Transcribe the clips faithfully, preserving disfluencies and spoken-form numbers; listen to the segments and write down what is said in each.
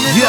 Yeah.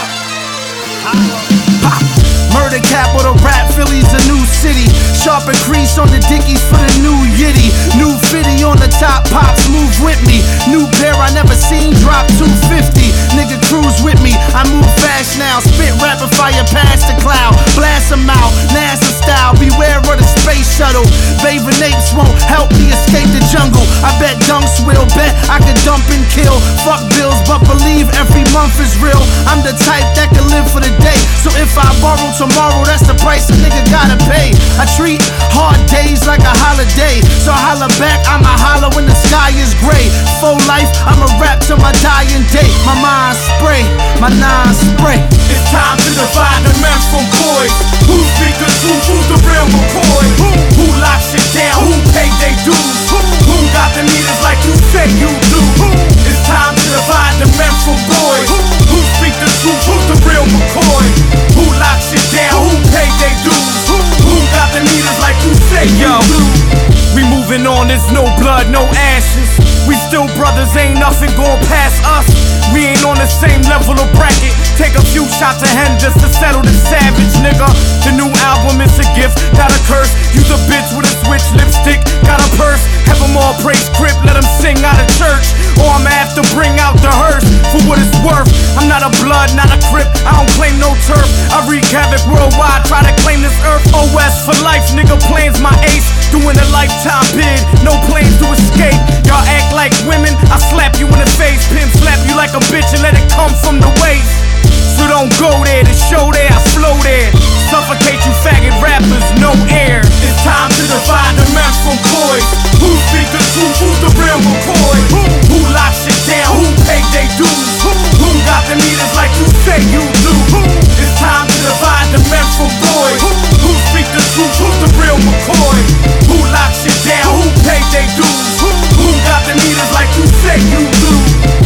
Pop. Murder capital, rap, Philly's a new city. Sharp crease on the dickies for the new yitty. New fitty on the top, pops move with me. New pair I never seen, drop two fifty. Nigga cruise with me, I move fast now. Spit rapid fire past the cloud. Blast them out, NASA style. Beware of the space shuttle. Bathing apes won't help me escape the jungle. I bet dunks will, bet I could dump and kill. Fuck bills, but believe every month is real. I'm the type that can live for the day. So if I borrow tomorrow, that's the price a nigga gotta pay. I treat hard days like a holiday. So holla back, I'ma holler when the sky is gray. Full life, I'ma rap till my dying day. My mind spray, my nine spray. It's time to divide the men from boys. Who speak the truth, who's the real McCoy? Who, who locks it down, who pay they dues? Who, who got the meters like you say you do? It's time to divide the men from boys. Who speak the truth, who's the real McCoy? Who locks it down, who pay they dues? Who got the meters like you say you do? We moving on, there's no blood, no ashes. We still brothers, ain't nothing going past us. We ain't on the same level of bracket. Take a few shots of hen just to settle the savage, nigga. The new album is a gift, not a curse. Use a bitch with a switch lipstick, got a purse. Have them all praise crip, let them sing out of church. Or I'ma have to bring out the hearse for what it's worth. I'm not a blood, not a crip, I don't claim no turf. I wreak havoc worldwide, try to claim this earth. O S for life, nigga, plans my ace. Doing a lifetime bid, no plans to escape. Y'all act like women, I slap you in the face. Pimp slap you like a bitch and let it come from the waist. So don't go there, the show there, I flow there. Suffocate you faggot rappers, no air. It's time to divide the men from boys. Who speak the truth, who's the real McCoy? Who, who locks it down, who pay they dues? Who, who got the meters like you say you do? It's time to divide the men from boys. Who speak the truth, who's the real McCoy? Who locks it down, who pay they dues? Who got the meters like you say you do?